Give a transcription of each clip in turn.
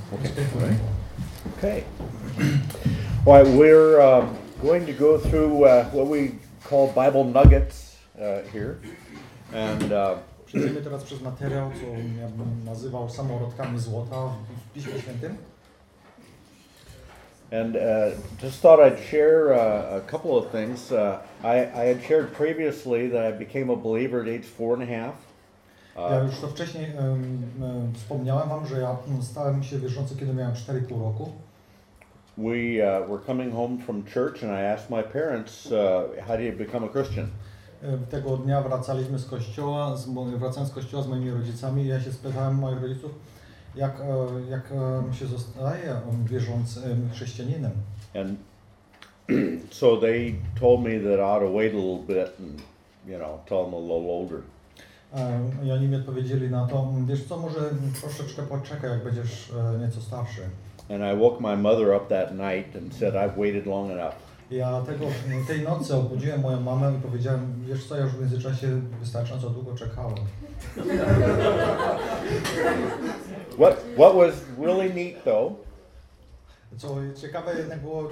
Okay. Right. Okay. Well, we're going to go through what we call Bible nuggets here, and przejdziemy teraz przez materiał, co ja bym nazywał samorodkami złota w Piśmie Świętym. And just thought I'd share a couple of things. I had shared previously that I became a believer at age 4.5. Ja już to wcześniej wspomniałem wam, że ja stałem się wierzący, kiedy miałem 4,5 roku. We were coming home from church and I asked my parents, how do you become a Christian? Tego dnia wracaliśmy z kościoła, wracając z kościoła z moimi rodzicami, ja się spytałem moich rodziców, jak się zostaje wierzącym chrześcijaninem. And so they told me that I ought to wait a little bit and, till I'm a little older. I oni mi odpowiedzieli na to, wiesz co, może troszeczkę poczekaj, jak będziesz nieco starszy. And I woke my mother up that night and said, I've waited long enough. Ja tej nocy obudziłem moją mamę i powiedziałem, wiesz co, ja już w międzyczasie wystarczająco długo czekałem. What was really neat though, Co ciekawe jednak było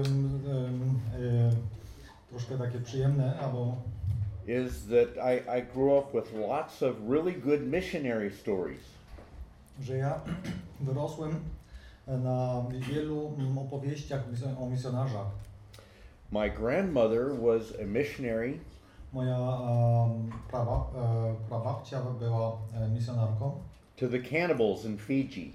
troszkę takie przyjemne, albo is that I grew up with lots of really good missionary stories. Że ja wyrosłem na wielu opowieściach o misjonarzach. My grandmother was a missionary. Moja prababcia była misjonarką. To the cannibals in Fiji.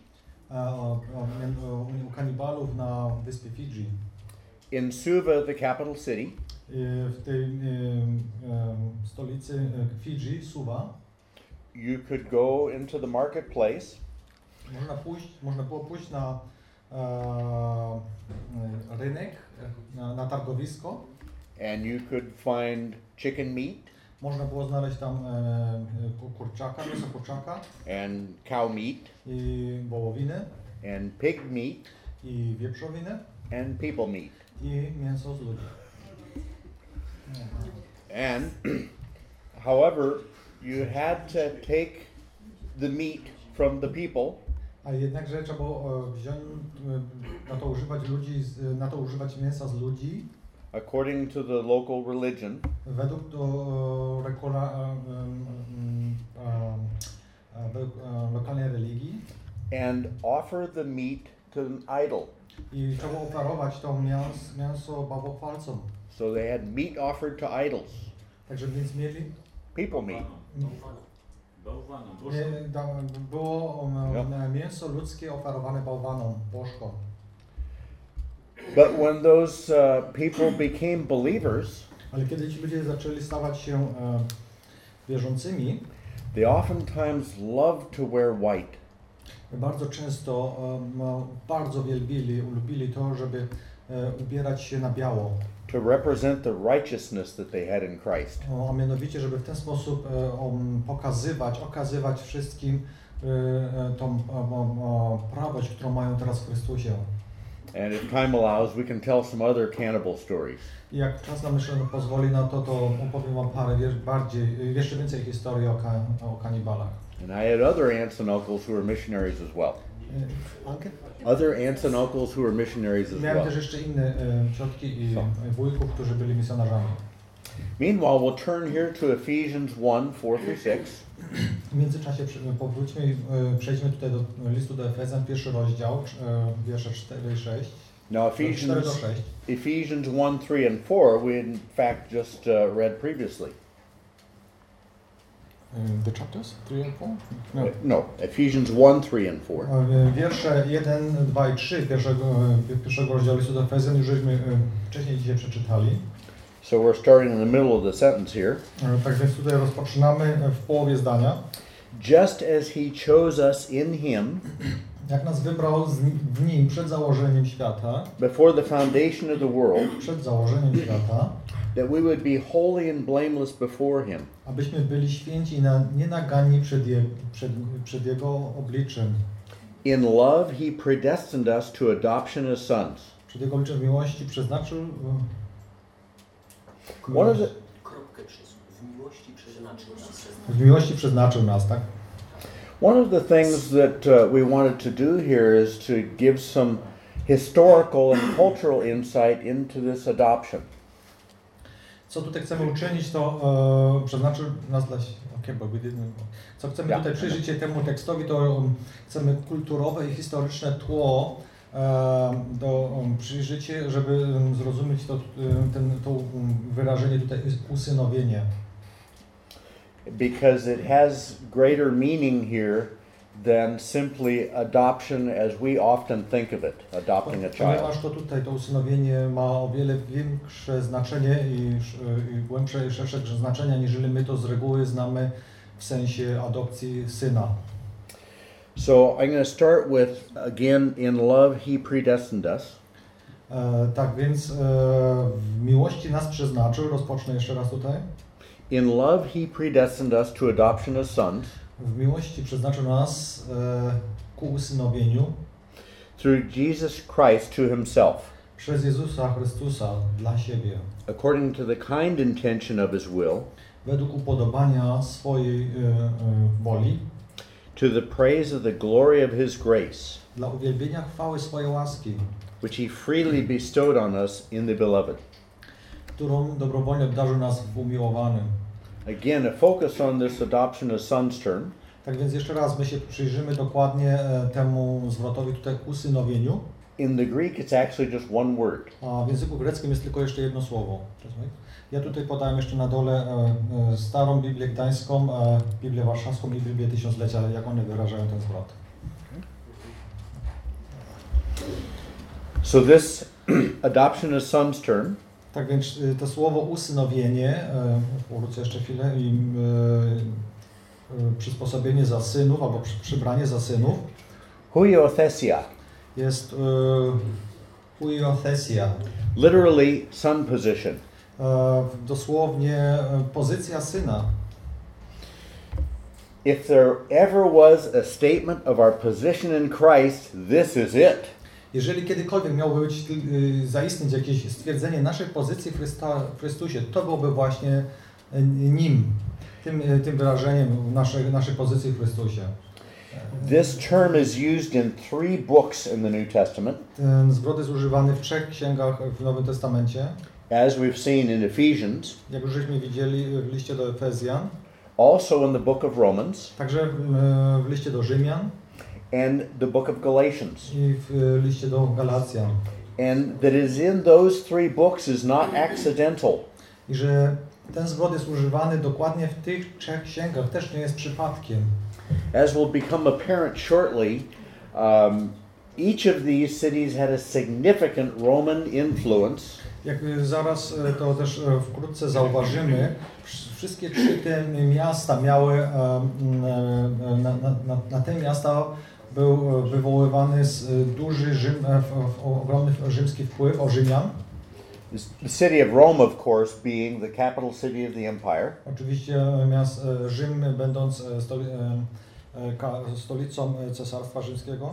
U kanibalów na wyspie Fidżi. In Suva, the capital city. W tej stolicy Fidżi, Suva. You could go into the marketplace. Można było pójść na rynek, na targowisko. And you could find chicken meat. Można było znaleźć tam kurczaka, mięso kurczaka. And cow meat. I wołowiny. And pig meat. I wieprzowiny. And people meat. I mięso z ludzi. And however, you had to take the meat from the people. A jednakże trzeba było wziąć na to używać mięsa z ludzi. According to the local religion. Według lokalnej religii. And offer the meat to an idol. I trzeba ofiarować to mięso bałwochwalcom. So they had meat offered to idols. Także więc mieli people meat. Było mięso ludzkie ofiarowane bałwanom, bożkom. But when those people became believers, ale kiedy ci ludzie zaczęli stawać się wierzącymi, they oftentimes loved to wear white. Bardzo często bardzo ulubili to, żeby ubierać się na biało. To represent the righteousness that they had in Christ. A mianowicie, żeby w ten sposób okazywać wszystkim tą prawość, którą mają teraz w Chrystusie. And if time allows, we can tell some other cannibal stories. I jak czas nam jeszcze pozwoli na to, to opowiem wam jeszcze więcej historii o kanibalach. And I had other aunts and uncles who were missionaries as well. Other aunts and uncles who were missionaries as well. Miałem też jeszcze inne ciotki i wujków, którzy byli misjonarzami. Meanwhile, we'll turn here to Ephesians 1:4-6. W międzyczasie powróćmy i przejdźmy tutaj do listu do Efezjan, pierwszy rozdział, wiersze 4 i 6. Now Ephesians 1, 3 and 4 we in fact just read previously. The chapters 3 and 4? No, Ephesians 1, 3 and 4. Wiersze 1, 2 i 3 pierwszego rozdziału listu do Efezjan już żeśmy wcześniej dzisiaj przeczytali. So we're starting in the middle of the sentence here. Tak więc tutaj rozpoczynamy w połowie zdania. Just as he chose us in him, jak nas wybrał w nim przed założeniem świata, before the foundation of the world, przed założeniem świata, that we would be holy and blameless before him. Abyśmy byli święci i nienaganni przed jego obliczem. In love he predestined us to adoption as sons. Przed jego obliczem miłości przeznaczył w miłości przeznaczył nas. W miłości przeznaczył nas, tak? One of the things that we wanted to do here is to give some historical and cultural insight into this adoption. Co tutaj chcemy uczynić, to przeznaczył nas dla... Co chcemy tutaj przyjrzeć się temu tekstowi, to chcemy kulturowe i historyczne tło przyjrzeć się, żeby zrozumieć to wyrażenie tutaj usynowienie. Because it has greater meaning here than simply adoption as we often think of it, adopting a child. Ponieważ to tutaj to usynowienie ma o wiele większe znaczenie i głębsze i szersze znaczenie, niżeli my to z reguły znamy w sensie adopcji syna. So I'm going to start with, again, in love he predestined us. Tak więc w miłości nas przeznaczył, rozpocznę jeszcze raz tutaj. In love he predestined us to adoption as sons. W miłości przeznaczył nas ku usynowieniu. Through Jesus Christ to himself. Przez Jezusa Chrystusa dla siebie. According to the kind intention of his will. Według upodobania swojej woli. To the praise of the glory of his grace. Dla uwielbienia chwały swojej łaski. Which he freely bestowed on us in the beloved. Którą dobrowolnie obdarzył nas w umiłowanym. Again, a focus on this adoption as sons term. Tak więc jeszcze raz my się przyjrzymy dokładnie temu zwrotowi tutaj usynowieniu. In the Greek it's actually just one word. A w języku greckim jest tylko jeszcze jedno słowo. Ja tutaj podałem jeszcze na dole starą Biblię Gdańską, Biblię Warszawską i Biblię Tysiąclecia, jak one wyrażają ten zwrot. So this adoption as sons term. Tak więc to słowo usynowienie, wrócę jeszcze chwilę, i przysposobienie za synów, albo przybranie za synów. Huiothesia. Jest huiothesia. Literally son position. Dosłownie pozycja syna. If there ever was a statement of our position in Christ, this is it. Jeżeli kiedykolwiek miałoby być zaistnieć jakieś stwierdzenie naszej pozycji w Chrystusie, to byłoby właśnie nim, tym wyrażeniem naszej pozycji w Chrystusie. This term is used in 3 books in the New Testament. Ten zwrot jest używany w 3 księgach w Nowym Testamencie. As we've seen in Ephesians. Jak już żeśmy widzieli w liście do Efezjan. Also in the book of Romans. Także w liście do Rzymian. And the book of Galatians. I w liście do Galacjan. And that is in those 3 books is not accidental. I że ten zwrot jest używany dokładnie w tych 3 księgach, też nie jest przypadkiem. As will become apparent shortly, each of these cities had a significant Roman influence. Jak zaraz to też wkrótce zauważymy, wszystkie 3 te miasta miały, na te miasta był wywoływany duży ogromny rzymski wpływ o Rzymian. The city of Rome, of course, being the capital city of the empire. Oczywiście Rzym będąc stolicą Cesarstwa Rzymskiego.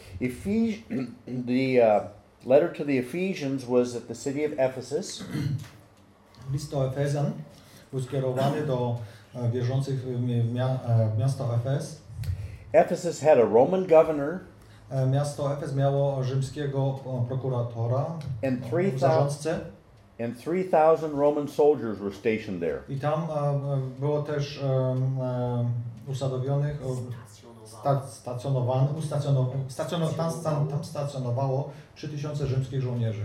The letter to the Ephesians was at the city of Ephesus. List do Efezjan był skierowany do wierzących w miasta Efes. Ephesus had a Roman governor. Miasto Efes miało rzymskiego prokuratora, zarządcę. And 3,000 Roman soldiers were stationed there. I tam było też usadowionych, tam stacjonowało 3000 rzymskich żołnierzy.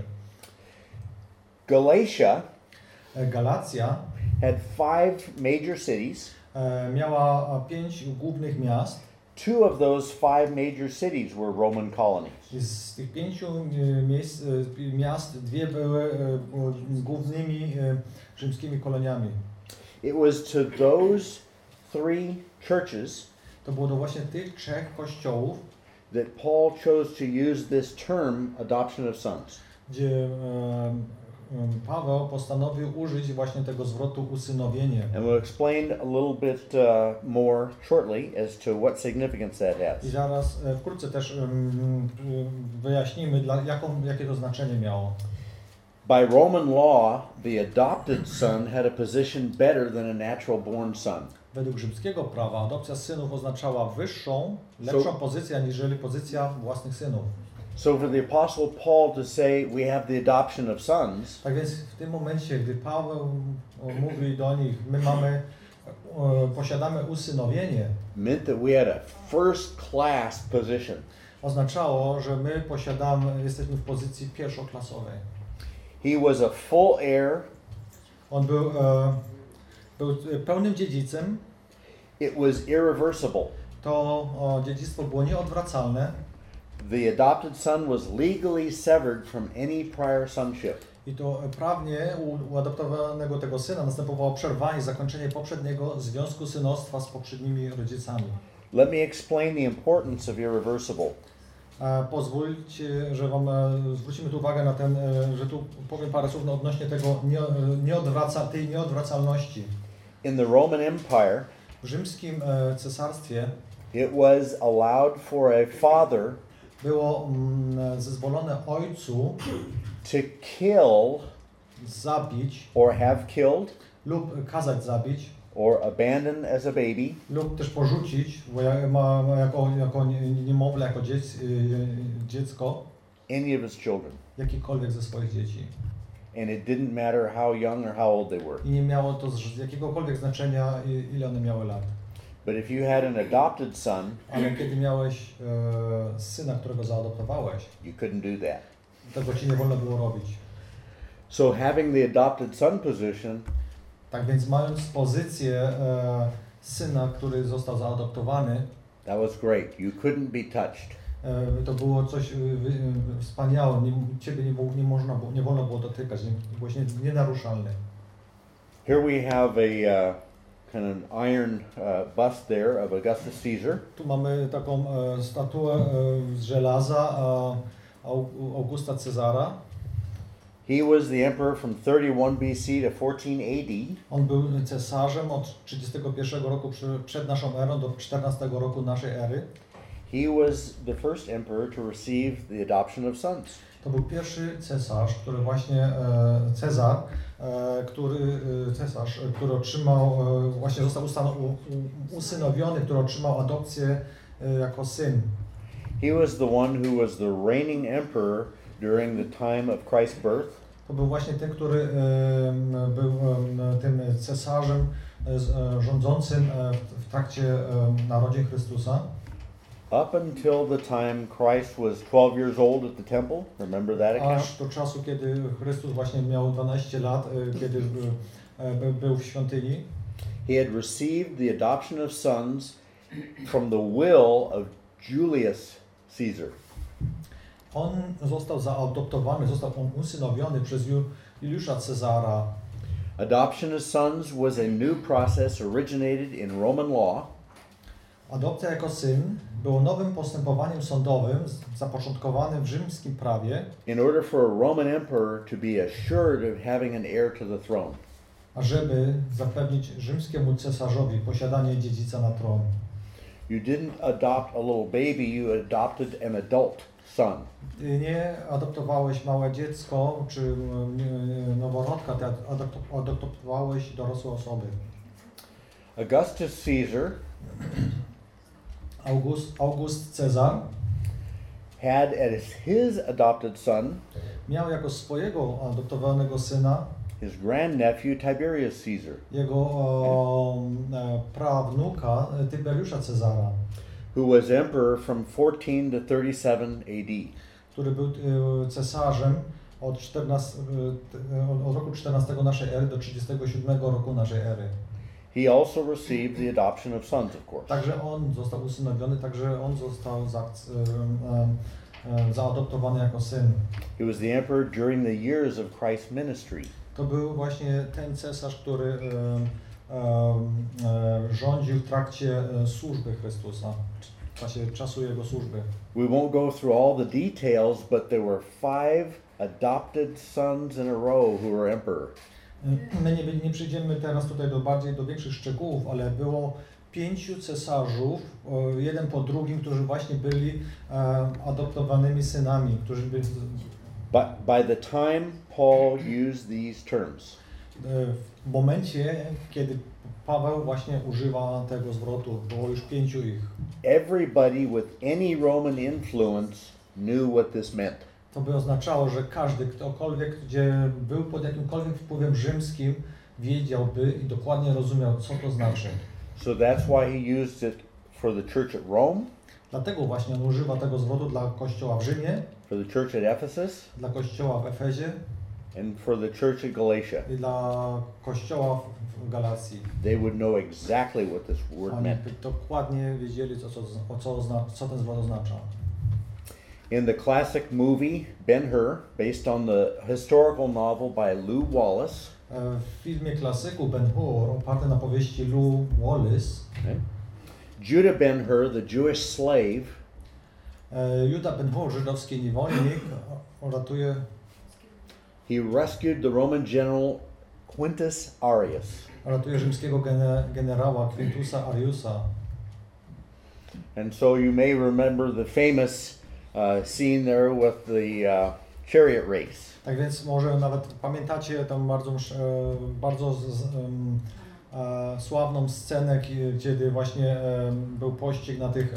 Galacja had 5 major cities. Miała 5 głównych miast. 2 of those 5 major cities were Roman colonies. Z tych 5 miast 2 były głównymi rzymskimi koloniami. It was to those 3 churches. To było do właśnie tych 3 kościołów, that Paul chose to use this term adoption of sons. Gdzie Paweł postanowił użyć właśnie tego zwrotu usynowienie. And we'll explain a little bit more shortly as to what significance that has. I zaraz wkrótce też wyjaśnimy, jakie to znaczenie miało. By Roman law, the adopted son had a position better than a natural born son. Według rzymskiego prawa adopcja synów oznaczała wyższą, lepszą pozycję aniżeli pozycja własnych synów. So for the Apostle Paul to say we have the adoption of sons, Tak więc w tym momencie, gdy Paweł mówi do nich, posiadamy usynowienie, meant that we had a first class position. oznaczało, że my jesteśmy w pozycji pierwszoklasowej. He was a full heir. On był pełnym dziedzicem. It was irreversible. To dziedzictwo było nieodwracalne. The adopted son was legally severed from any prior sonship. I to prawnie u adoptowanego tego syna następowało przerwanie, zakończenie poprzedniego związku synostwa z poprzednimi rodzicami. Let me explain the importance of irreversible. Pozwólcie, że zwrócimy tu uwagę na że tu powiem parę słów odnośnie tego tej nieodwracalności. In the Roman Empire, w rzymskim cesarstwie it was allowed for a father było zezwolone ojcu to kill, zabić, or have killed, lub kazać zabić, or abandon as a baby, lub też porzucić jako niemowlę, jako dziecko, any of his children. jakikolwiek ze swoich dzieci. And it didn't matter how young or how old they were. I nie miało to z jakiegokolwiek znaczenia, ile one miały lat. But if you had an adopted son, Ale kiedy miałeś syna, którego zaadoptowałeś, you couldn't do that. tego ci nie wolno było robić. So having the adopted son position, tak więc mając pozycję syna, który został zaadoptowany, that was great. You couldn't be touched. To było coś wspaniałe. Ciebie nie wolno było dotykać, byłeś nienaruszalny. Here we have a kind of an iron bust there of Augustus Caesar. Tu mamy taką statuę z żelaza Augusta Cezara. He was the emperor from 31 BC to 14 AD. On był cesarzem od 31 roku przed naszą erą do 14 roku naszej ery. He was the first emperor to receive the adoption of sons. To był pierwszy cesarz, który właśnie który otrzymał, właśnie został usynowiony, który otrzymał adopcję jako syn. He was the one who was the reigning emperor during the time of Christ's birth. To był właśnie ten, który był tym cesarzem rządzącym w trakcie narodzin Chrystusa. Up until the time Christ was 12 years old at the temple. Remember that account? Aż do czasu, kiedy Chrystus właśnie miał 12 lat, kiedy był w świątyni. He had received the adoption of sons from the will of Julius Caesar. On został zaadoptowany, został on usynowiony przez Juliusza Cezara. Adoption of sons was a new process originated in Roman law. Adopcja jako syn było nowym postępowaniem sądowym zapoczątkowanym w rzymskim prawie. In order for a Roman emperor to be assured of having an heir to the throne. Ażeby zapewnić rzymskiemu cesarzowi posiadanie dziedzica na tron. You didn't adopt a little baby, you adopted an adult son. Ty nie adoptowałeś małe dziecko czy noworodka, ty adoptowałeś dorosłe osoby. Augustus Caesar August Cezar had as his adopted son miał jako swojego adoptowanego syna his grandnephew Tiberius Caesar, jego prawnuka Tyberiusza Cezara, who was emperor from 14 to 37 AD. który był cesarzem od roku 14 naszej ery do 37 roku naszej ery. He also received the adoption of sons, of course. Także on został usynowiony, także on został zaadoptowany jako syn. He was the emperor during the years of Christ's ministry. To był właśnie ten cesarz, który rządził w trakcie służby Chrystusa, w czasie czasu jego służby. We won't go through all the details, but there were 5 adopted sons in a row who were emperor. My nie przyjdziemy teraz tutaj do większych szczegółów, ale było 5 cesarzów, jeden po drugim, którzy właśnie byli adoptowanymi synami, którzy But by the time Paul used these terms, W momencie, kiedy Paweł właśnie używa tego zwrotu, było już 5 ich. everybody with any Roman influence knew what this meant. To by oznaczało, że każdy, ktokolwiek, gdzie był pod jakimkolwiek wpływem rzymskim, wiedziałby i dokładnie rozumiał, co to znaczy. So that's why he used it for the church at Rome, Dlatego właśnie on używa tego zwrotu dla kościoła w Rzymie, for the church at Ephesus, dla kościoła w Efezie and for the church at Galatia. i dla kościoła w Galacji. They would know exactly what this word Oni meant. by dokładnie wiedzieli, co ten zwrot oznacza. In the classic movie Ben-Hur, based on the historical novel by Lew Wallace, W filmie klasyku Ben-Hur, oparty na powieści Lew Wallace, Judah Ben-Hur, the Jewish slave, Judah Ben-Hur, żydowski niewolnik, ratuje, he rescued the Roman general Quintus Arrius. rzymskiego generała Quintusa Ariusa. And so you may remember the famous scene there with the chariot race. Tak więc może nawet pamiętacie tą bardzo sławną scenę, kiedy właśnie był pościg na tych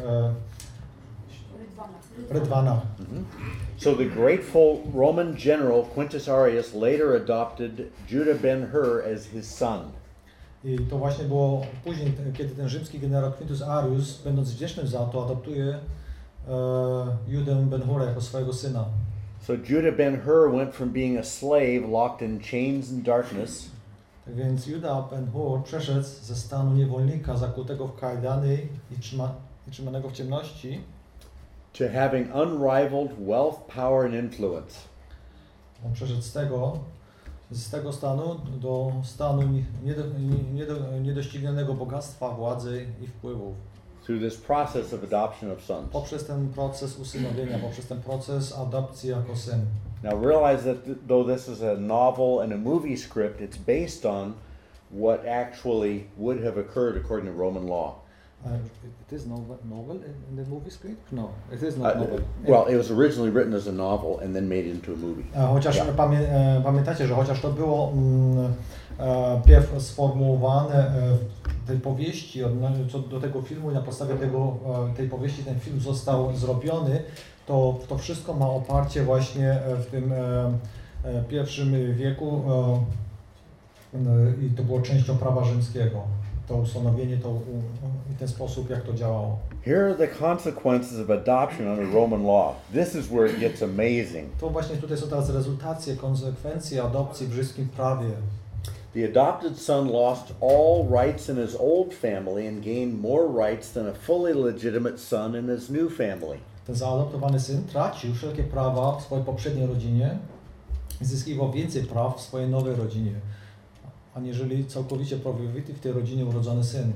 rydwanach. So the grateful Roman general Quintus Arrius later adopted Judah Ben-Hur as his son. I to właśnie było później, kiedy ten rzymski generał Quintus Arius, będąc wdzięcznym za to, adoptuje Judę Ben-Hura jako swojego syna. So Judah Ben-Hur went from being a slave locked in chains and darkness Tak więc Judah Ben-Hur przeszedł ze stanu niewolnika zakutego w kajdany i trzymanego w ciemności to having unrivaled wealth, power and influence. on przeszedł z tego stanu do stanu niedoścignionego bogactwa, władzy i wpływów. Through this process of adoption of sons. Poprzez ten proces usynowienia, poprzez ten proces adopcji jako syn. Now realize that though this is a novel and a movie script, it's based on what actually would have occurred according to Roman law. It is novel in the movie script? No, it is not novel. Well, it was originally written as a novel and then made into a movie. Chociaż Yeah. pamiętacie, że chociaż to było pierw sformułowane w tej powieści co do tego filmu i na podstawie tej powieści ten film został zrobiony, to wszystko ma oparcie właśnie w tym pierwszym wieku i to było częścią prawa rzymskiego. To ustanowienie, i ten sposób, jak to działało. Here are the consequences of adoption under Roman law. This is where it gets amazing. To właśnie tutaj są teraz rezultacje, konsekwencje adopcji w rzymskim prawie. The adopted son lost all rights in his old family and gained more rights than a fully legitimate son in his new family. Ten zaadoptowany syn tracił wszelkie prawa w swojej poprzedniej rodzinie i zyskiwał więcej praw w swojej nowej rodzinie, aniżeli całkowicie prawowity w tej rodzinie urodzony syn.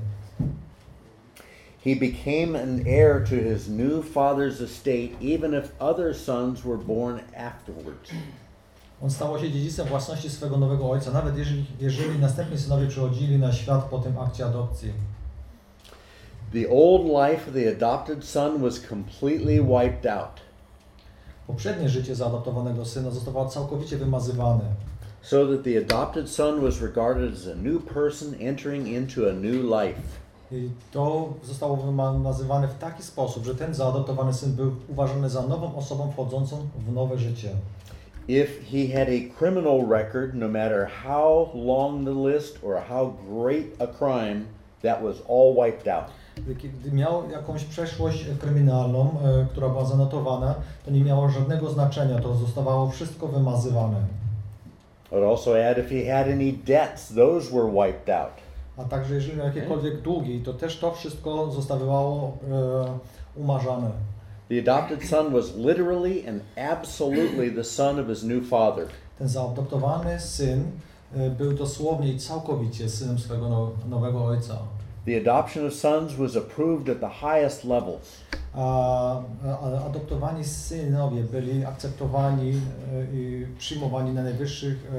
He became an heir to his new father's estate even if other sons were born afterwards. On stał się dziedzicem własności swego nowego ojca, nawet jeżeli następni synowie przychodzili na świat po tym akcie adopcji. The old life of the adopted son was completely wiped out. Poprzednie życie zaadoptowanego syna zostało całkowicie wymazywane. So that the adopted son was regarded as a new person entering into a new life. I to zostało wymazywane w taki sposób, że ten zaadoptowany syn był uważany za nową osobą wchodzącą w nowe życie. If he had a criminal record, no matter how long the list or how great a crime, that was all wiped out. Gdy miał jakąś przeszłość kryminalną, która była zanotowana, to nie miało żadnego znaczenia, to zostawało wszystko wymazywane. I would also add if he had any debts, those were wiped out. A także jeżeli miał jakiekolwiek długi, to też to wszystko zostawało umarzane. The adopted son was literally and absolutely the son of his new father. Ten zaadoptowany syn był dosłownie i całkowicie synem swego nowego ojca. The adoption of sons was approved at the highest levels. Adoptowani synowie byli akceptowani i przyjmowani na najwyższych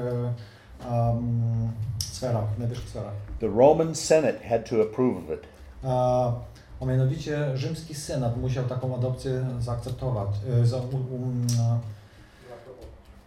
sferach, The Roman Senate had to approve of it. A mianowicie rzymski senat musiał taką adopcję zaakceptować,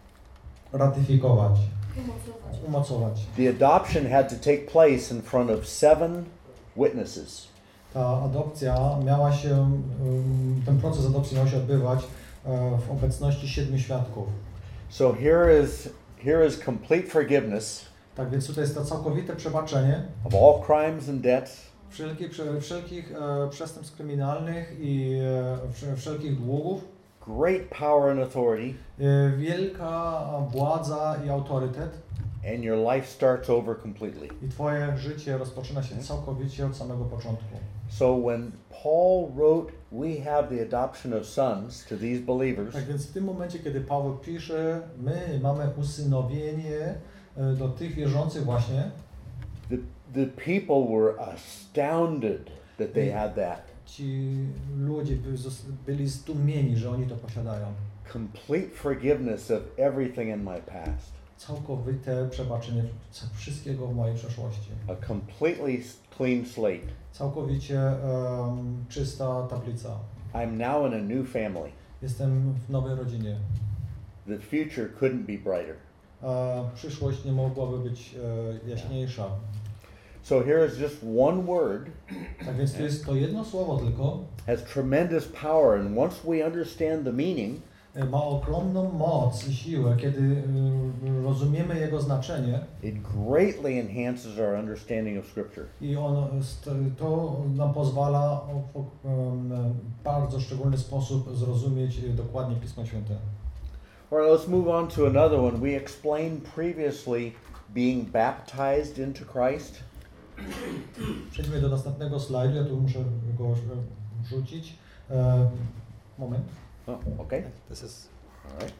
ratyfikować, umocować. The adoption had to take place in front of 7 witnesses. Ta adopcja miała się, ten proces adopcji miał się odbywać w obecności 7 świadków. So here is complete forgiveness Tak więc tutaj jest to całkowite przebaczenie of all crimes and debts, wszelkich przestępstw kryminalnych i wszelkich długów. great power and authority, Wielka władza i autorytet. and your life starts over completely. I twoje życie rozpoczyna się całkowicie od samego początku. So when Paul wrote, "We have the adoption of sons" to these believers, Tak więc w tym momencie, kiedy Paweł pisze, my mamy usynowienie do tych wierzących właśnie, the people were astounded that they had that. ci ludzie byli zdumieni, że oni to posiadają. Complete forgiveness of everything in my past. Całkowite przebaczenie wszystkiego w mojej przeszłości. A completely clean slate. Całkowicie czysta tablica. I'm now in a new family. Jestem w nowej rodzinie. The future couldn't be brighter. Przyszłość nie mogłaby być jaśniejsza. So here is just one word. Tak więc to jest to jedno słowo tylko. Has tremendous power, and once we understand the meaning, ma ogromną moc i siłę, kiedy rozumiemy jego znaczenie. It greatly enhances our understanding of Scripture. I to nam pozwala w bardzo szczególny sposób zrozumieć dokładnie Pismo Święte. Alright, let's move on to another one. We explained previously being baptized into Christ. Przejdźmy do następnego slajdu, ja tu muszę go wrzucić. Moment. Oh, okay. This is... All right.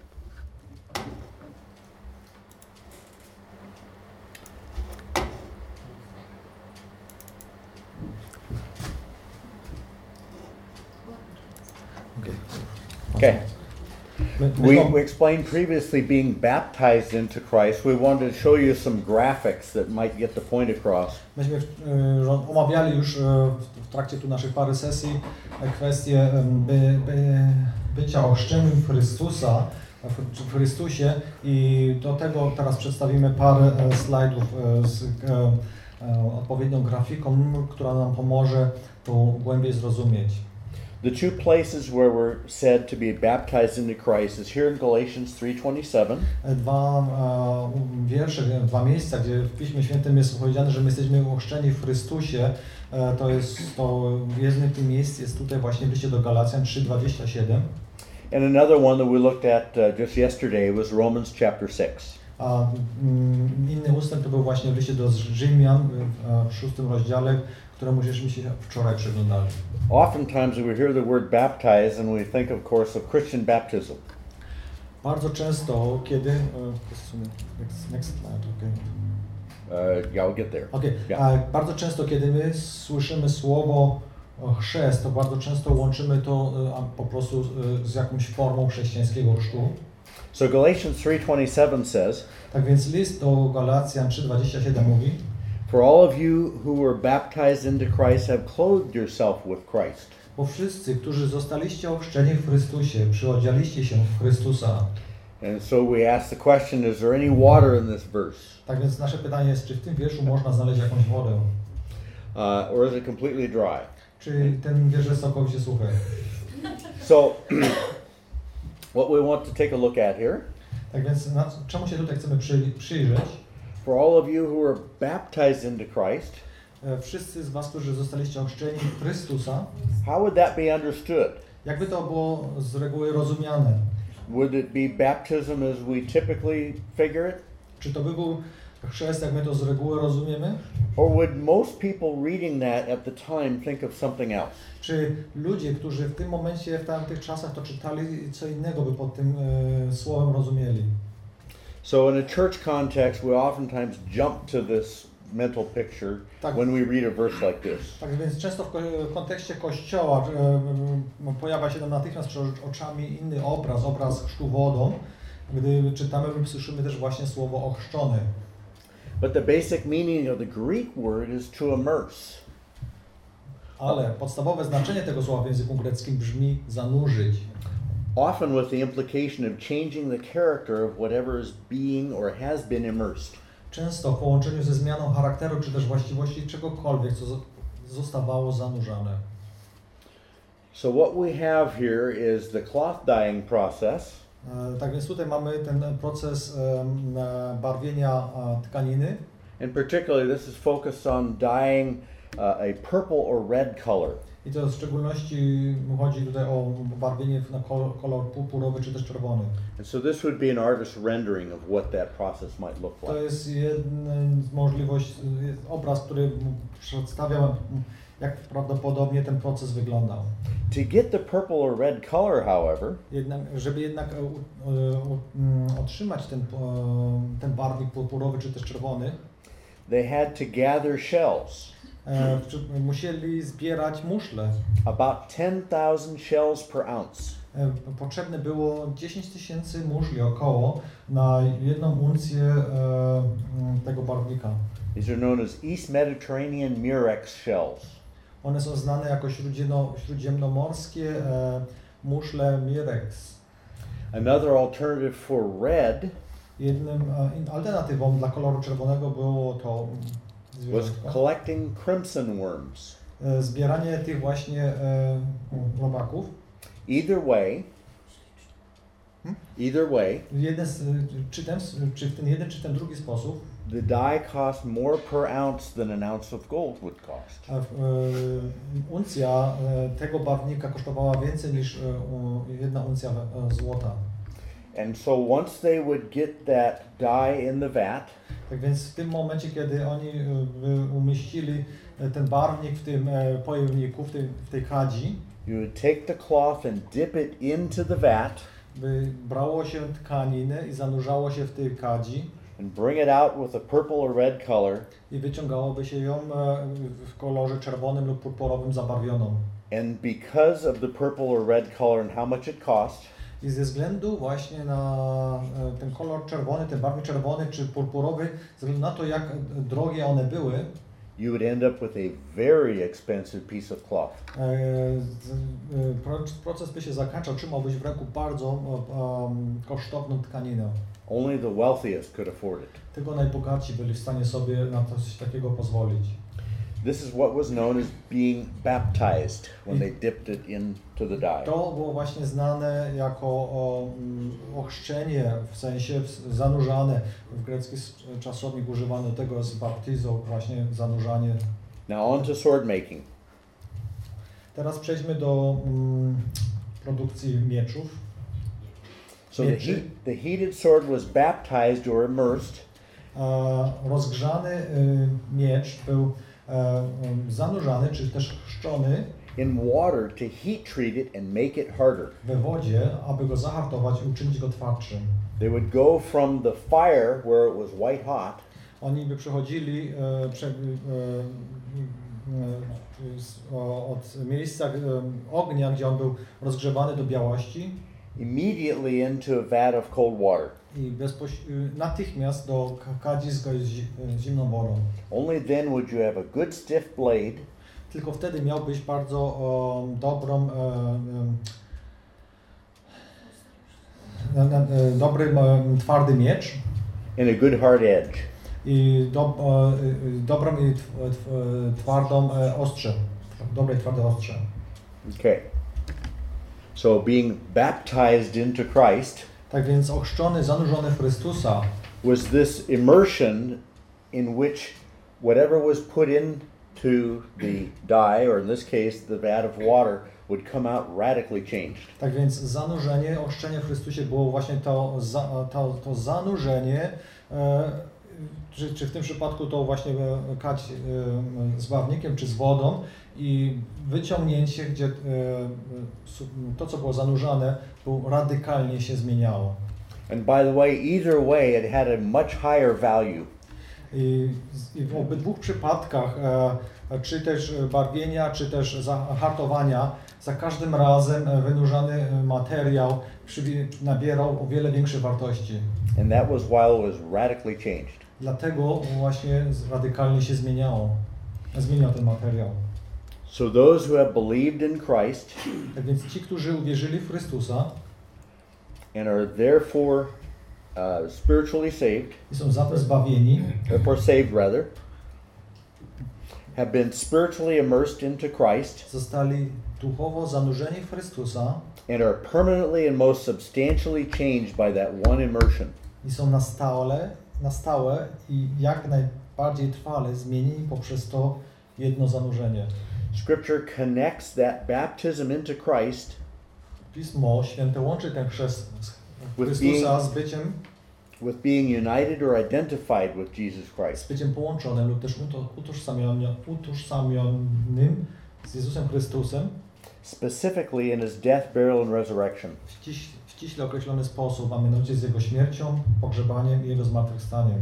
Okay. We explained previously being baptized into Christ. We wanted to show you some graphics that might get the point across. Myśmy omawiali już w trakcie tu naszych pary sesji kwestię bycia ochrzczonym w Chrystusie i do tego teraz przedstawimy parę slajdów z odpowiednią grafiką, która nam pomoże to głębiej zrozumieć. The two places where we're said to be baptized into Christ is here in Galatians 3:27. Dwa miejsca, gdzie w Piśmie Świętym jest powiedziane, że my jesteśmy ochrzczeni w Chrystusie. Jedno tym miejsc jest tutaj właśnie w liście do Galacjan 3:27. And another one that we looked at just yesterday was Romans chapter 6. A inny ustęp to był właśnie w liście do Rzymian w 6 rozdziale, któremu żeśmy się wczoraj przyglądali. Oftentimes we hear the word baptized and we think of course of Christian baptism. Bardzo często, kiedy next slide, okay. Yeah, I'll get there. Okay. Yeah. Bardzo często, kiedy my słyszymy słowo chrzest, to bardzo często łączymy to po prostu z jakąś formą chrześcijańskiego chrztu. So Galatians 3:27 says, tak więc list do Galacjan 3:27 mówi: For all of you who were baptized into Christ have clothed yourself with Christ. Bo wszyscy, którzy zostaliście ochrzczeni w Chrystusie, przyodzialiście się w Chrystusa. And so we ask the question, is there any water in this verse? Tak więc nasze pytanie jest, czy w tym wierszu można znaleźć jakąś wodę? Or is it completely dry? Czy ten wiersz jest całkowicie suchy? So what we want to take a look at here. Tak więc czemu się tutaj chcemy przyjrzeć? For all of you who were baptized into Christ, wszyscy z was, którzy zostaliście ochrzczeni w Chrystusa, how would that be understood? Jakby to było z reguły rozumiane? Would it be baptism as we typically figure it? Czy to by był chrzest, jak my to z reguły rozumiemy? Or would most people reading that at the time think of something else? Czy ludzie, którzy w tym momencie, w tamtych czasach to czytali, co innego by pod tym słowem rozumieli? So in a church context, we oftentimes jump to this mental picture when we read a verse like this. Tak więc często w kontekście Kościoła pojawia się nam natychmiast przed oczami inny obraz chrztu wodą. Gdy czytamy lub słyszymy też właśnie słowo ochrzczony. But the basic meaning of the Greek word is to immerse. Ale podstawowe znaczenie tego słowa w języku greckim brzmi zanurzyć. often with the implication of changing the character of whatever is being or has been immersed. Często w połączeniu ze zmianą charakteru czy też właściwości czegokolwiek, co zostawało zanurzane. So what we have here is the cloth dyeing process. Tak więc tutaj mamy ten proces barwienia tkaniny. And particularly this is focused on dyeing a purple or red color. I to w szczególności chodzi tutaj o barwienie na kolor purpurowy czy też czerwony. And so this would be an artist's rendering of what that process might look like. To jest jeden z możliwości, obraz, który przedstawia, jak prawdopodobnie ten proces wyglądał. To get the purple or red color, however, Żeby jednak otrzymać ten barwnik purpurowy czy też czerwony, they had to gather shells. Musieli zbierać muszle. About 10,000 shells per ounce. Potrzebne było 10 000 muszli około na 1 uncję tego barwnika. These are known as East Mediterranean Murex shells. One są znane jako śródziemnomorskie muszle Murex. Another alternative for red Jednym alternatywą dla koloru czerwonego było to was collecting crimson worms. Zbieranie tych właśnie robaków. Either way, Czy w ten jeden, czy w ten drugi sposób, the dye cost more per ounce than an ounce of gold would cost. Uncja tego barwnika kosztowała więcej niż 1 uncja złota. And so once they would get that dye in the vat, Tak więc w tym momencie, kiedy oni umieścili ten barwnik w tym pojemniku, w tej kadzi, you would take the cloth and dip it into the vat, by brało się tkaninę i zanurzało się w tej kadzi and bring it out with a purple or red color, i wyciągałoby się ją w kolorze czerwonym lub purpurowym zabarwioną. and because of the purple or red color and how much it cost, I ze względu właśnie na ten kolor czerwony, ten barwnik czerwony czy purpurowy, ze względu na to, jak drogie one były, you would end up with a very expensive piece of cloth. Proces by się zakończył, trzymałbyś w ręku bardzo kosztowną tkaninę. Only the wealthiest could afford it. Tylko najbogatsi byli w stanie sobie na coś takiego pozwolić. This is what was known as being baptized when they dipped it into the dye. To było właśnie znane jako ochrzczenie, w sensie zanurzane. W grecki czasownik używano tego z baptizo, właśnie zanurzanie. Now on to sword making. Teraz przejdźmy do produkcji mieczów. So the heated sword was baptized or immersed. Rozgrzany miecz był zanurzany, czy też chrzczony in water to heat treat it and make it harder. we wodzie, aby go zahartować i uczynić go twardszym. They would go from the fire where it was white hot. Oni by przechodzili od miejsca ognia, gdzie on był rozgrzewany do białości, immediately into a vat of cold water. I natychmiast do kadzi z zimną wodą. Only then would you have a good stiff blade. Tylko wtedy miałbyś bardzo dobrą, dobry, twardy miecz. And a good hard edge. I dobrą i twardą ostrze. Dobre i twarde ostrze. Okay. So being baptized into Christ. Tak więc ochrzczony, zanurzony w Chrystusa was this immersion in which whatever was put into the dye, or in this case the vat of water, would come out radically changed. Tak więc zanurzenie, ochrzczenie w Chrystusie było właśnie to zanurzenie, czy w tym przypadku to właśnie kać z barwnikiem czy z wodą i wyciągnięcie, gdzie to, co było zanurzane, radykalnie się zmieniało. And by the way, either way it had a much higher value. I w obydwu przypadkach, czy też barwienia, czy też hartowania, za każdym razem wynurzany materiał nabierał o wiele większej wartości. And that was while it was radically changed. Dlatego właśnie radykalnie się zmieniał ten materiał. So those who have believed in Christ, Tak więc ci, którzy uwierzyli w Chrystusa, and are therefore spiritually saved, i są zatem zbawieni, therefore saved rather, have been spiritually immersed into Christ, zostali duchowo zanurzeni w Chrystusa and are permanently and most substantially changed by that one immersion. i są na stałe i jak najbardziej trwale zmienieni poprzez to jedno zanurzenie. Scripture connects that baptism into Christ Pismo Święte łączy ten chrzest Chrystusa z byciem united or identified with Jesus Christ. połączonym lub też utożsamionym z Jezusem Chrystusem Specifically in his death, burial, and resurrection. w ściśle określony sposób, a mianowicie z Jego śmiercią, pogrzebaniem i Jego zmartwychwstaniem.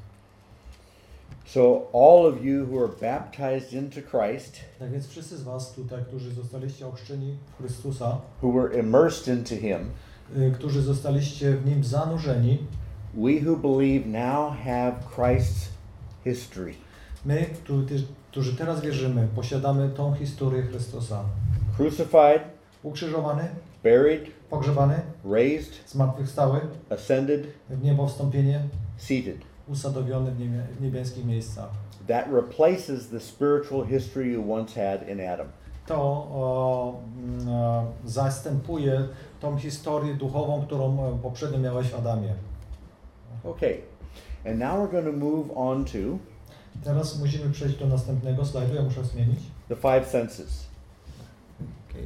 So all of you who are baptized into Christ, Tak więc wszyscy z was tutaj, którzy zostaliście ochrzczeni w Chrystusa, who were immersed into him, którzy zostaliście w Nim zanurzeni, we who believe now have Christ's history. my, którzy teraz wierzymy, posiadamy tą historię Chrystusa. Crucified, Ukrzyżowany, buried, pogrzebany, raised, zmartwychwstały, ascended, w niebo wstąpienie, seated. usadowiony w niebieskich miejscach. That replaces the spiritual history you once had in Adam. To zastępuje tą historię duchową, którą poprzednio miałeś w Adamie. Okay, and now we're going to move on to Teraz musimy przejść do następnego slajdu, ja muszę zmienić. the five senses. Okay.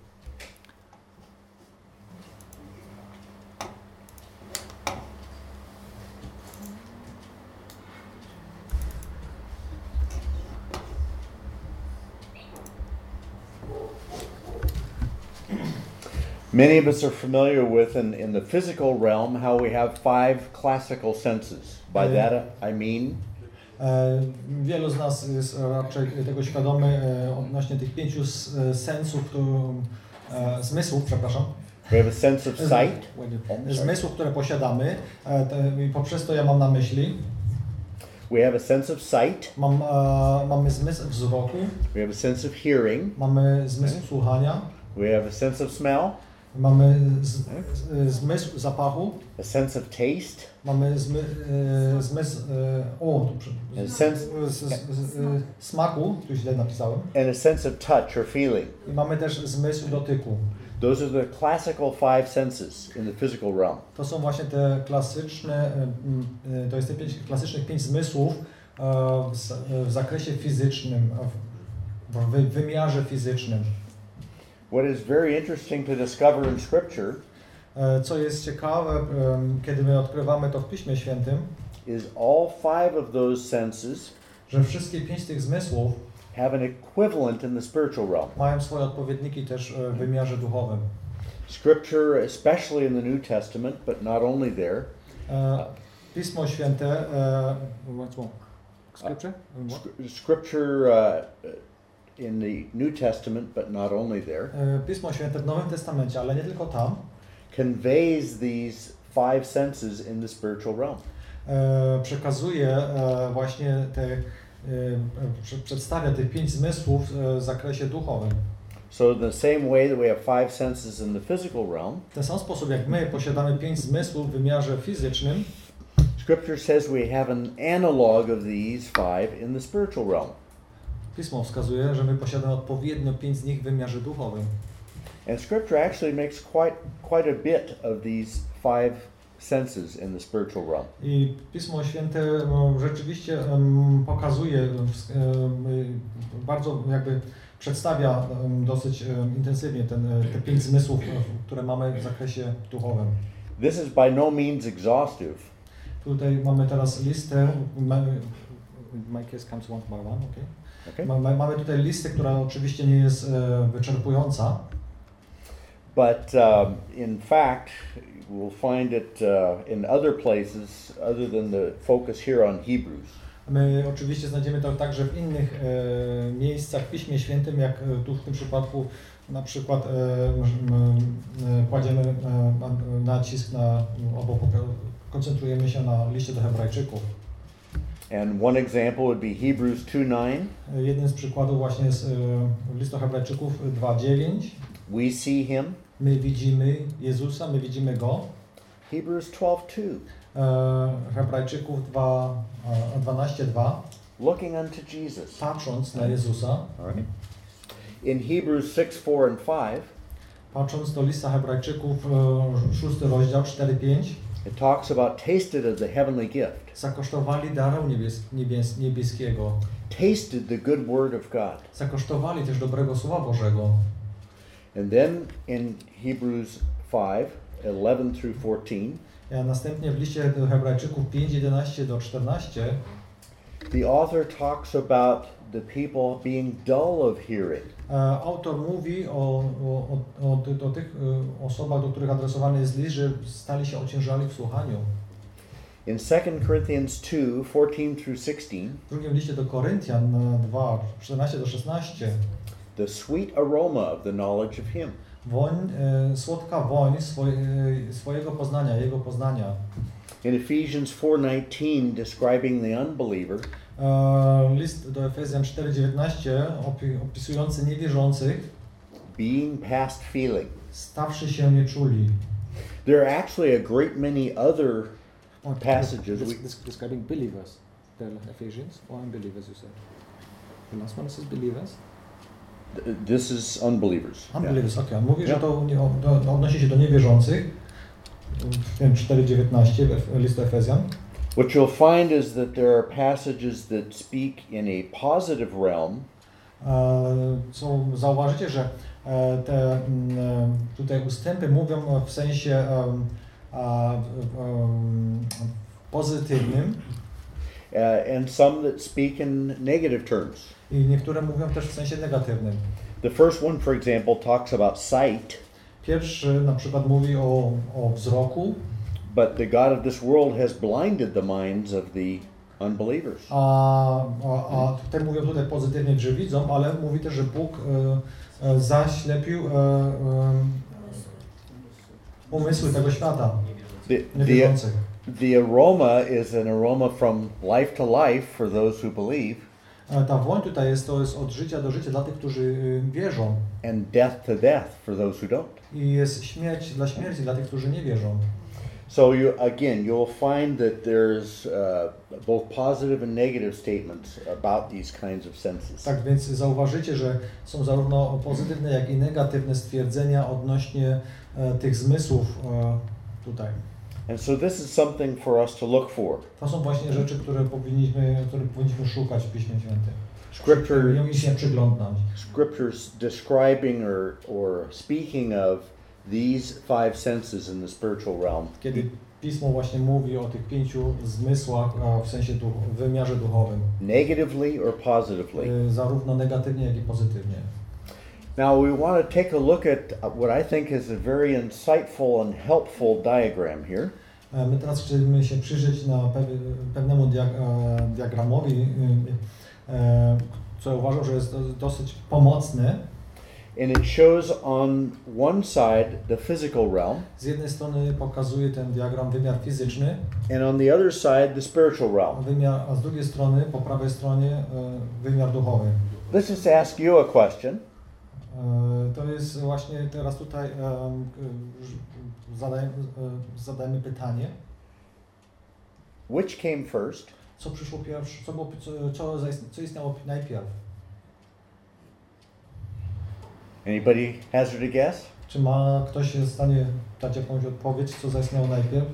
Many of us are familiar with, in the physical realm, how we have five classical senses. By that I mean Wielu z nas jest raczej tego świadomy odnośnie tych 5 zmysłów, przepraszam. we have a sense of sight, Zmysłów, które posiadamy. I poprzez to ja mam na myśli. we have a sense of sight, Mamy zmysł wzroku, we have a sense of hearing, mamy zmysł słuchania, we have a sense of smell, mamy zmysł zapachu, a sense of taste, mamy zmysł smaku, tu źle napisałem, and a sense of touch or feeling. i mamy też zmysł dotyku. Those are the classical five senses in the physical realm. To są właśnie te klasyczne, to jest te klasycznych 5 zmysłów w zakresie fizycznym, w wymiarze fizycznym. What is very interesting to discover in Scripture Co jest ciekawe, kiedy my odkrywamy to w Piśmie Świętym, is all five of those senses że wszystkie 5 tych zmysłów have an equivalent in the spiritual realm. mają swoje odpowiedniki też w wymiarze duchowym. Scripture, especially in the New Testament, but not only there, Pismo Święte, Scripture in the New Testament, but not only there, Pismo Święte w Nowym Testamencie, ale nie tylko tam, conveys these five senses in the spiritual realm. Przekazuje właśnie przedstawia tych 5 zmysłów w zakresie duchowym. So in the same way that we have five senses in the physical realm, W ten sam sposób jak my posiadamy 5 zmysłów w wymiarze fizycznym, Scripture says we have an analog of these five in the spiritual realm. Pismo wskazuje, że my posiadamy odpowiednio 5 z nich w wymiarze duchowym. And Scripture actually makes quite a bit of these five senses in the spiritual realm. I Pismo Święte rzeczywiście pokazuje, bardzo jakby przedstawia dosyć intensywnie te 5 zmysłów, które mamy w zakresie duchowym. This is by no means exhaustive. Tutaj mamy teraz listę. My case comes one by one, okay? Okay. Mamy tutaj listę, która oczywiście nie jest wyczerpująca. But in fact, we'll find it in other places other than the focus here on Hebrews. My oczywiście znajdziemy to także w innych miejscach w Piśmie Świętym, jak tu w tym przypadku na przykład kładziemy nacisk albo koncentrujemy się na liście do Hebrajczyków. And one example would be Hebrews 2:9. Jeden z przykładów właśnie jest list do Hebrajczyków 2:9. We see him. My widzimy Jezusa, my widzimy Go. Hebrews 12:2. Hebrajczyków 12:2. Looking unto Jesus. Patrząc na Jezusa. All right. In Hebrews 6:4 and 5. Patrząc do lista Hebrajczyków 6 rozdział 4-5. It talks about tasted of the heavenly gift. Zakosztowali daru niebieskiego. Tasted the good word of God. Zakosztowali też dobrego słowa Bożego. And then in Hebrews 5:11 through 14. A następnie w liście do Hebrajczyków 5:11-14. The author talks about the people being dull of hearing. Autor mówi o tych osobach, do których adresowany jest list, że stali się ociężali w słuchaniu. In 2 Corinthians 2:14 through 16, w drugim liście do Koryntian 2:14-16, the sweet aroma of the knowledge of Him. Słodka woń swojego poznania, Jego poznania. In Ephesians 4:19, describing the unbeliever, list do Efezjan 4:19 opisujący niewierzących, being past feeling. Stawszy się nieczuli. There are actually a great many other passages. Describing believers, the Ephesians, or unbelievers, you said? The last one says believers? This is unbelievers. Unbelievers, okay. On mówi, że to odnosi się do niewierzących. W tym 4:19 listu Efezjan. What you'll find is that there are passages that speak in a positive realm. Zauważycie, że te tutaj ustępy mówią w sensie pozytywnym. And some that speak in negative terms. I niektóre mówią też w sensie negatywnym. The first one, for example, talks about sight. Pierwszy na przykład mówi o wzroku. But the God of this world has blinded the minds of the unbelievers. A tutaj mówią tutaj pozytywnie, że widzą, ale mówi też, że Bóg zaślepił umysły tego świata. Niewierzących. The aroma is an aroma from life to life for those who believe. Ta woń tutaj jest od życia do życia dla tych, którzy wierzą. And death to death for those who don't. I jest śmierć dla śmierci dla tych, którzy nie wierzą. So you'll find that there's both positive and negative statements about these kinds of senses. Tak więc zauważycie, że są zarówno pozytywne, jak i negatywne stwierdzenia odnośnie tych zmysłów tutaj. And so this is something for us to look for. To są właśnie rzeczy, które powinniśmy szukać w Piśmie Świętym. Scriptures describing or speaking of these 5 senses in the spiritual realm. Kiedy Pismo właśnie mówi o tych 5 zmysłach w sensie w wymiarze duchowym. Negatively or positively. Zarówno negatywnie, jak i pozytywnie. Now we want to take a look at what I think is a very insightful and helpful diagram here. My teraz chcemy się przyjrzeć na pewnemu diagramowi, co uważam, że jest dosyć pomocne. And it shows on one side the physical realm. Z jednej strony pokazuje ten diagram wymiar fizyczny. And on the other side the spiritual realm. A z drugiej strony, po prawej stronie, wymiar duchowy. Let's just ask you a question. To jest właśnie teraz tutaj zadajmy pytanie. Which came first? Co przyszło pierwsze? Co istniało najpierw? Anybody hazard a guess? Czy ma ktoś w stanie dać jakąś odpowiedź, co zaistniało najpierw?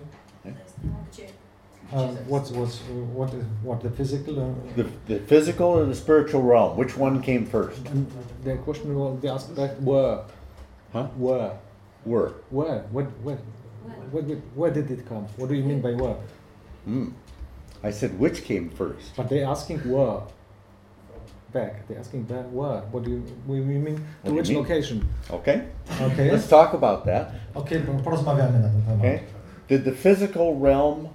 What the physical? The physical or the spiritual realm? Which one came first? The question was they asked back where. Huh? Where? Where? Where? Where did it come? What do you mean by where? I said which came first. But they're asking where. Back. They're asking back where. What do you mean? To which location? Okay. Okay. Let's talk about that. Okay, porozmawiamy na ten temat. Okay. Did the physical realm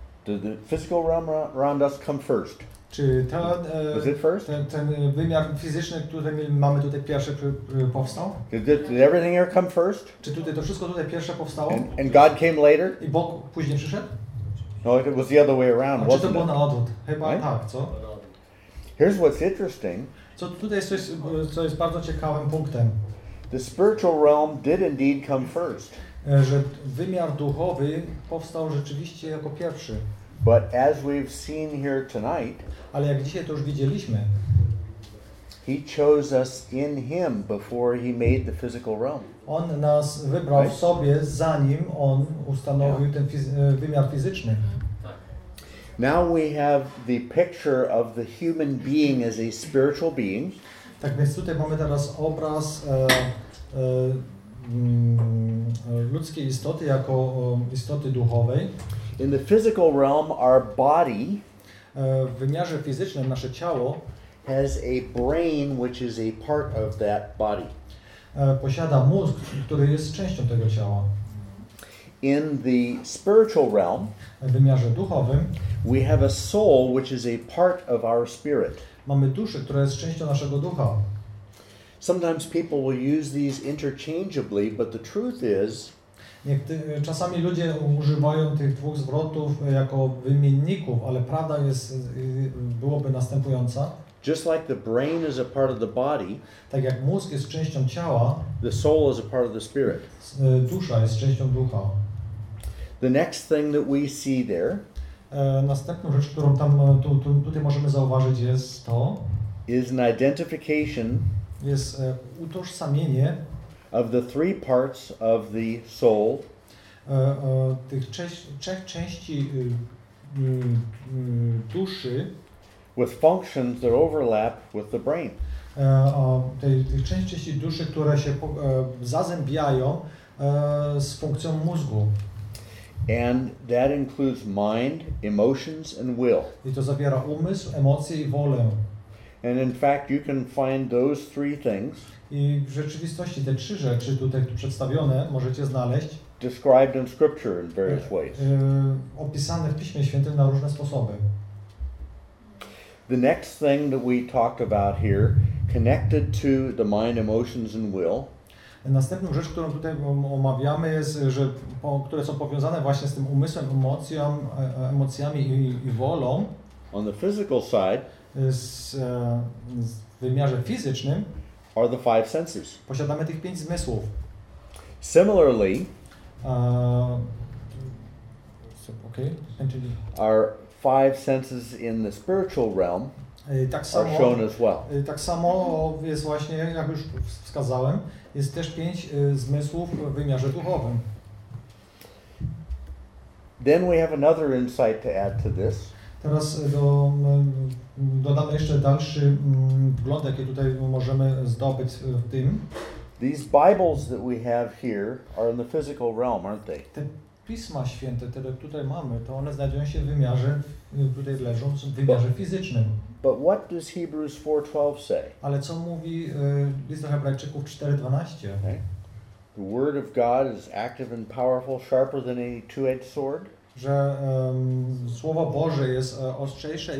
around us come first? Czy Was it first? ten wymiar fizyczny, który mamy tutaj pierwszy powstał? Did everything here come first? Czy tutaj to wszystko tutaj pierwsze powstało? And God came later? I Bóg później przyszedł? No, it was the other way around, wasn't it? Czy to wasn't było it? na odwrót? Chyba Right? tak, co? Here's what's interesting. Co tutaj jest coś, co jest bardzo ciekawym punktem. The spiritual realm did indeed come first. Że wymiar duchowy powstał rzeczywiście jako pierwszy. But as we've seen here tonight, Ale jak dzisiaj to już widzieliśmy, He chose us in Him before He made the physical realm. On nas wybrał w sobie, zanim On ustanowił ten wymiar fizyczny. Now we have the picture of the human being as a spiritual being. Tak więc tutaj mamy teraz obraz ludzkiej istoty jako istoty duchowej. In the physical realm, our body W wymiarze fizycznym nasze ciało has a brain which is a part of that body. Posiada mózg, który jest częścią tego ciała. In the spiritual realm, W wymiarze duchowym we have a soul which is a part of our spirit. mamy duszę, która jest częścią naszego ducha. Sometimes people will use these interchangeably, but the truth is Czasami ludzie używają tych dwóch zwrotów jako wymienników, ale prawda byłoby następująca. just like the brain is a part of the body, Tak jak mózg jest częścią ciała, the soul is a part of the spirit. dusza jest częścią ducha. The next thing that we see there Następną rzecz, którą tutaj możemy zauważyć is an identification jest utożsamienie of the three parts of the soul tych trzech części duszy, with functions that overlap with the brain. tych części duszy, które się zazębiają z funkcją mózgu. And that includes mind, emotions, and will. I to zawiera umysł, emocje i wolę. And in fact, you can find those three things I w rzeczywistości te trzy rzeczy tutaj przedstawione możecie znaleźć described in Scripture in various ways. opisane w Piśmie Świętym na różne sposoby. The next thing that we talked about here, connected to the mind, emotions, and will, Następną rzecz, którą tutaj omawiamy jest, które są powiązane właśnie z tym umysłem, emocjami i wolą. on the physical side, W wymiarze fizycznym are the five senses. posiadamy tych 5 zmysłów. Similarly, our five senses in the spiritual realm Tak are samo, shown as well. tak samo jest właśnie, jak już wskazałem, jest też 5 zmysłów w wymiarze duchowym. Then we have another insight to add to this. Teraz dodamy jeszcze dalszy wgląd, jaki tutaj możemy zdobyć w tym. These Bibles that we have here are in the physical realm, aren't they? Te Pisma Święte, które tutaj mamy, to one znajdują się w wymiarze, tutaj leżą w wymiarze fizycznym. But what does Hebrews 4:12 say? Ale co mówi list do Hebrajczyków 4:12? Okay. The word of God is active and powerful, sharper than any two-edged sword. Że Słowo Boże jest ostrzejsze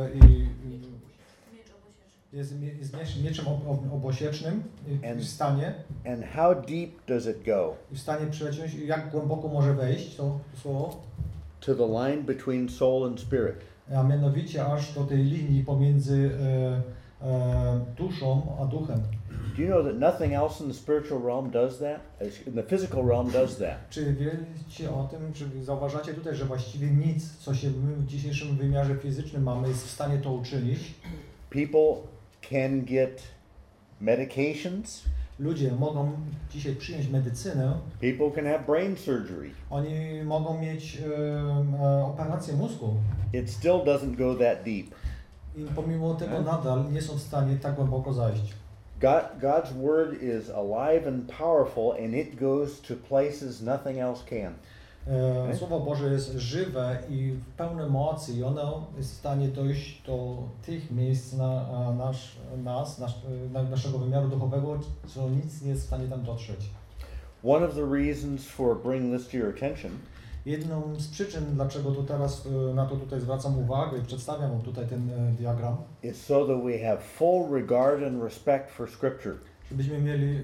jest mieczem obosiecznym w stanie. And how deep does it go? I w stanie przeciąć, jak głęboko może wejść to słowo? To the line between soul and spirit. A mianowicie aż do tej linii pomiędzy duszą a duchem. Do you know that nothing else in the spiritual realm does that? In the physical realm does that. Czy wiecie o tym, czy zauważacie tutaj, że właściwie nic, co się my w dzisiejszym wymiarze fizycznym mamy, jest w stanie to uczynić? People can get medications. Ludzie mogą dzisiaj przyjąć medycynę. People can have brain surgery. Oni mogą mieć operację mózgu. It still doesn't go that deep. I pomimo tego nadal nie są w stanie tak głęboko zajść. God's word is alive and powerful, and it goes to places nothing else can. Słowo Boże jest żywe i pełne mocy i ono jest w stanie dojść do tych miejsc naszego wymiaru duchowego, co nic nie jest w stanie tam dotrzeć. One of the reasons for bringing this to your attention Jedną z przyczyn, dlaczego to teraz na to tutaj zwracam uwagę i przedstawiam wam tutaj ten diagram, is so that we have full regard and respect for Scripture. żebyśmy mieli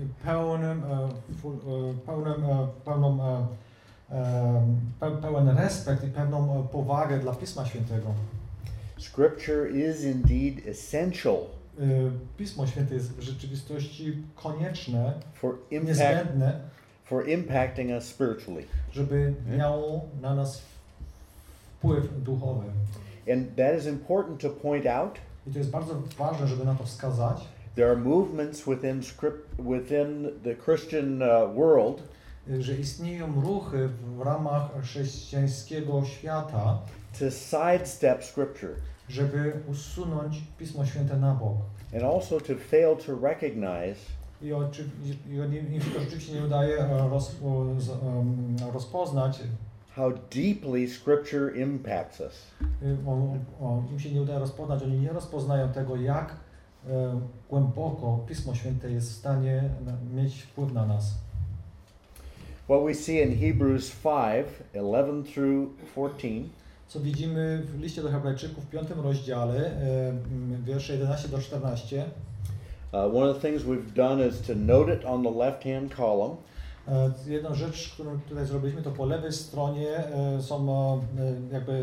pełen respekt i pewną powagę dla Pisma Świętego. Scripture is indeed essential Pismo Święte jest w rzeczywistości konieczne, for niezbędne, impacting us spiritually. żeby miało na nas wpływ duchowy. And that is important to point out. I to jest bardzo ważne, żeby na to wskazać. There are movements within the Christian world Że istnieją ruchy w ramach chrześcijańskiego świata, to sidestep Scripture żeby usunąć Pismo Święte na bok. and also to fail to recognize I im się to rzeczywiście nie udaje rozpoznać, how deeply Scripture impacts us. Im się nie udaje rozpoznać, oni nie rozpoznają tego, jak głęboko Pismo Święte jest w stanie mieć wpływ na nas. What we see in Hebrews 5:11 through 14 Co widzimy w liście do Hebrajczyków w 5 rozdziale, wiersze 11 do 14. one of the things we've done is to note it on the left-hand column. Jedna rzecz, którą tutaj zrobiliśmy, to po lewej stronie są jakby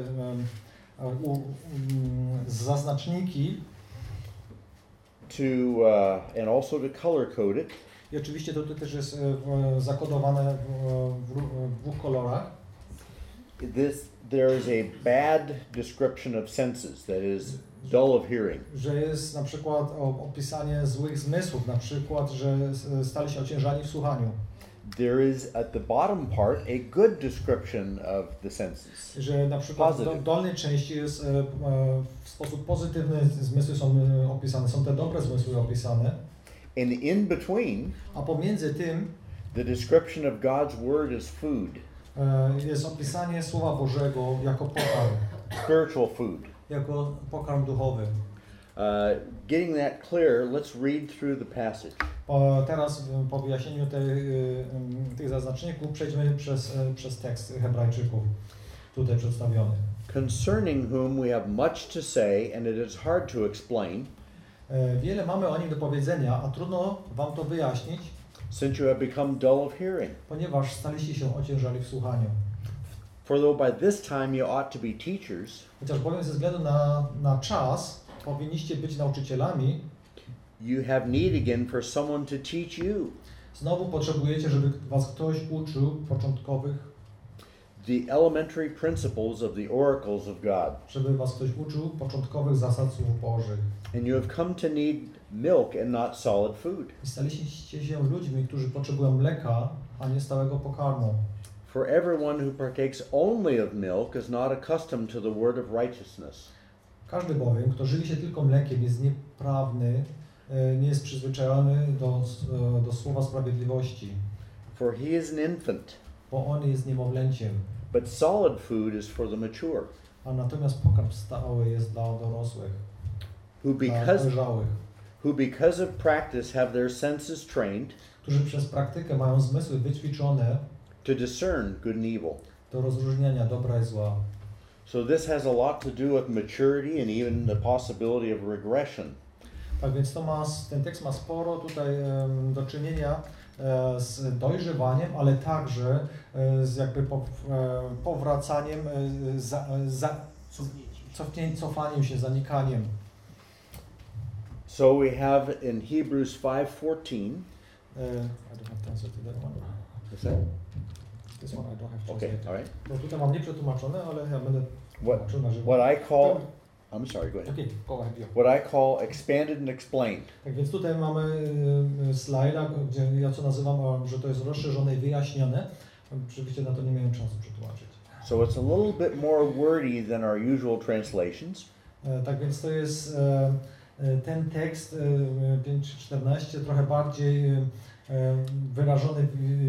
zaznaczniki. And also to color code it. I oczywiście to też jest zakodowane w dwóch kolorach. There is a bad description of senses, that is dull of hearing. Że jest na przykład opisanie złych zmysłów, na przykład, że stali się ociężani w słuchaniu. There is at the bottom part a good description of the senses. Że na przykład w dolnej części jest w sposób pozytywny zmysły są opisane, są te dobre zmysły opisane. And in between, a pomiędzy tym the description of God's word is food. Jest opisanie Słowa Bożego jako pokarm. Spiritual food. Jako pokarm duchowy. Getting that clear, let's read through the passage. Teraz po wyjaśnieniu tych zaznaczników przejdźmy przez tekst Hebrajczyków tutaj przedstawiony. Concerning whom we have much to say and it is hard to explain. Wiele mamy o nich do powiedzenia, a trudno wam to wyjaśnić. Since you have become dull of hearing. Ponieważ staliście się ociężali w słuchaniu. For though by this time you ought to be teachers. Chociaż bowiem ze względu na czas powinniście być nauczycielami. You have need again for someone to teach you. Znowu potrzebujecie, żeby was ktoś uczył początkowych. The elementary principles of the oracles of God. Żeby was ktoś uczył początkowych zasad słów Bożych. And you have come to need milk and not solid food. I staliście się ludźmi, którzy potrzebują mleka, a nie stałego pokarmu. For everyone who partakes only of milk is not accustomed to the word of righteousness. Każdy bowiem, kto żywi się tylko mlekiem, jest nieprawny, nie jest przyzwyczajony do słowa sprawiedliwości. For he is an infant. Bo on jest niemowlęciem. But solid food is for the mature. A natomiast pokarm stały jest dla dorosłych. Who because of practice have their senses trained. Którzy przez praktykę mają zmysły wyćwiczone. To discern good and evil. Do rozróżniania dobra i zła. So this has a lot to do with maturity and even the possibility of regression. Tak więc ten tekst ma sporo tutaj do czynienia z dojrzewaniem, ale także z jakby powracaniem, cofaniem się, zanikaniem. So we have in Hebrews 5:14. I don't have to answer to that one. Is that? This one I don't have to Okay, translate. all right. Bo tutaj mam nieprzetłumaczone, ale ja będę tłumaczył na żywo. What I call, I'm sorry, go ahead. Okay, go ahead. What I call expanded and explained. Tak więc tutaj mamy slajda, gdzie ja co nazywam, że to jest rozszerzone i wyjaśnione. Oczywiście na to nie miałem czasu przetłumaczyć. So it's a little bit more wordy than our usual translations. Tak więc to jest ten tekst 5:14 trochę bardziej wyrażony,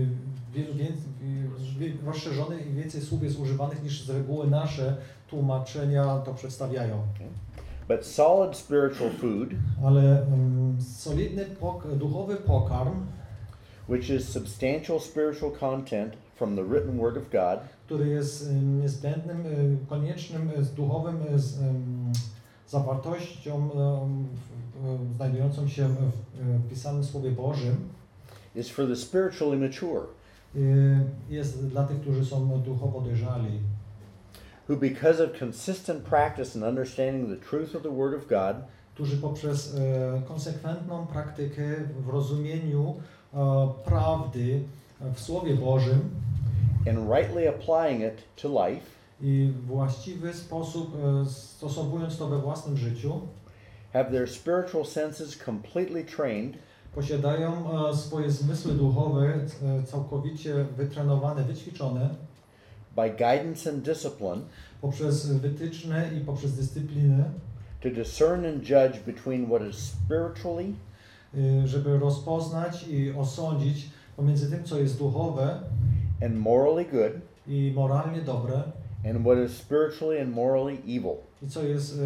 rozszerzony i więcej słów jest używanych niż z reguły nasze tłumaczenia to przedstawiają. But solid spiritual food, ale solidny duchowy pokarm, which is substantial spiritual content from the written word of God, który jest niezbędnym, koniecznym, duchowym zawartością znajdującą się w pisanym Słowie Bożym, is for the spiritually mature, jest dla tych, którzy są duchowo dojrzali, who because of consistent practice and understanding the truth of the word of God, którzy poprzez konsekwentną praktykę w rozumieniu prawdy w Słowie Bożym and rightly applying it to life i w właściwy sposób stosowując to we własnym życiu, have their spiritual senses completely trained posiadają swoje zmysły duchowe całkowicie wytrenowane, wyćwiczone by guidance and discipline poprzez wytyczne i poprzez dyscyplinę, to discern and judge between what is spiritually żeby rozpoznać i osądzić pomiędzy tym, co jest duchowe and morally good i moralnie dobre and what is spiritually and morally evil. i co jest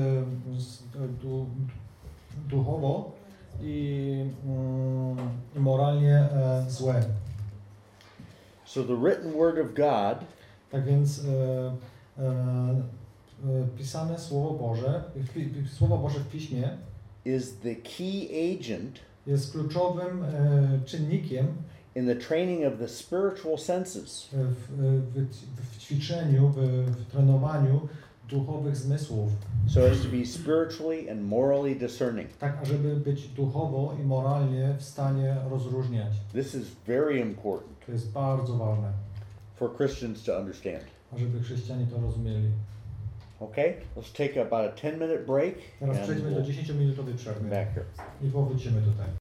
duchowo i moralnie złe. So the written word of God Tak więc pisane Słowo Boże w Piśmie is the key agent jest kluczowym czynnikiem in the training of the spiritual senses w ćwiczeniu, w trenowaniu duchowych zmysłów, so as to be spiritually and morally discerning. tak ażeby być duchowo i moralnie w stanie rozróżniać. This is very important To jest bardzo ważne, for Christians to understand. ażeby chrześcijanie to rozumieli. Okay, let's take about a 10-minute break Teraz and przejdźmy do we'll 10-minutowej come przerwy back here. i powrócimy tutaj.